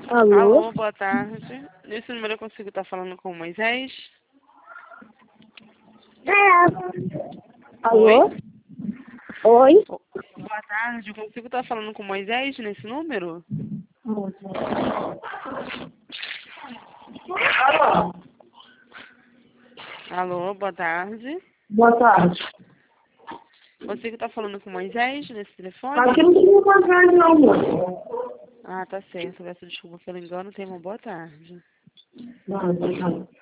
Alô? Alô, boa tarde. Nesse número eu consigo estar falando com o Moisés? Alô? Oi? Boa tarde, eu consigo estar falando com o Moisés nesse número? Alô, boa tarde. Boa tarde. Consigo estar falando com o Moisés nesse telefone? Aqui não tem nenhuma tarde não, moço. Ah, tá certo. Peço desculpa pelo engano. Tenha uma boa tarde. Não, não.